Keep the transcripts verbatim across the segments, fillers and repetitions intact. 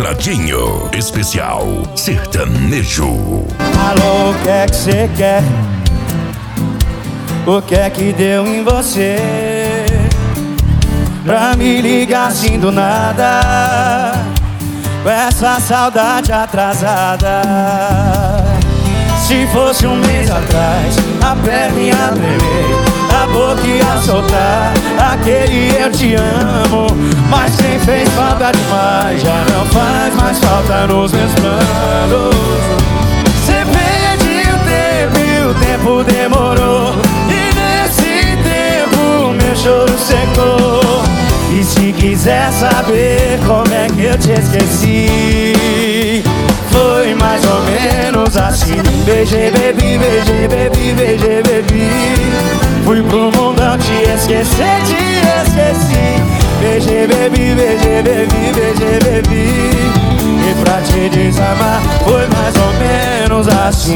Quadradinho especial sertanejo. Alô, o que é que cê quer? O que é que deu em você pra me ligar assim do nada, com essa saudade atrasada? Se fosse um mês atrás, a perna ia tremer, a boca ia soltar aquele eu te amo. Mas quem fez falta demais já não faz mais falta nos meus planos. Cê perdeu o tempo e o tempo demorou, e nesse tempo meu choro secou. E se quiser saber como é que eu te esqueci, foi mais ou menos assim. Beijei, bebi, beijei, bebi, beijei, bebi. Fui pro mundão te esquecer, te esqueci. Beijei, bebi, beijei, bebi, beijei, bebi. E pra te desamar foi mais ou menos assim.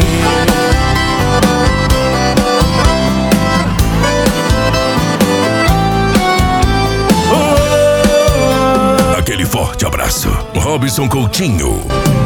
Aquele forte abraço, Robson Coutinho.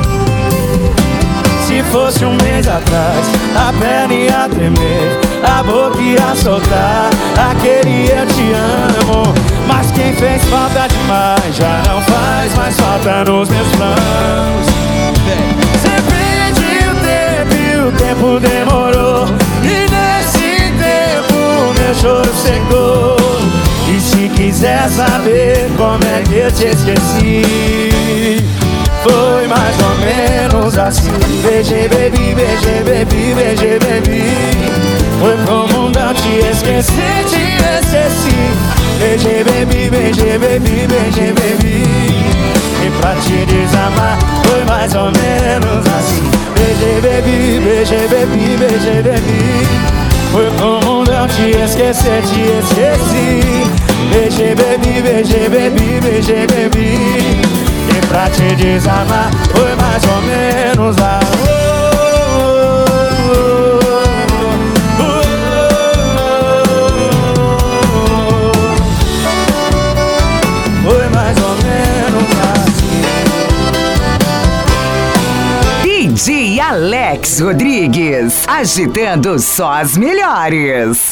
Se fosse um mês atrás, a perna ia tremer, a boca ia soltar aquele eu te amo. Mas quem fez falta demais já não faz mais falta nos meus planos. Cê perdeu o tempo e o tempo demorou, e nesse tempo meu choro secou. E se quiser saber como é que eu te esqueci, foi mais ou menos assim. Beijei, bebi, beijei, bebi, beijei, bebi. Foi pro mundão te esquecer, te esqueci. Beijei, bebi, beijei, bebi, beijei, bebi. E pra te desamar foi mais ou menos assim. Beijei, bebi, beijei, bebi, beijei, bebi. Foi pro mundão te esquecer, te esqueci. Beijei, bebi, beijei, bebi, beijei, bebi. E pra te desamar foi mais ou menos a foi mais ou menos assim. D J Alex Rodrigues, agitando só as melhores.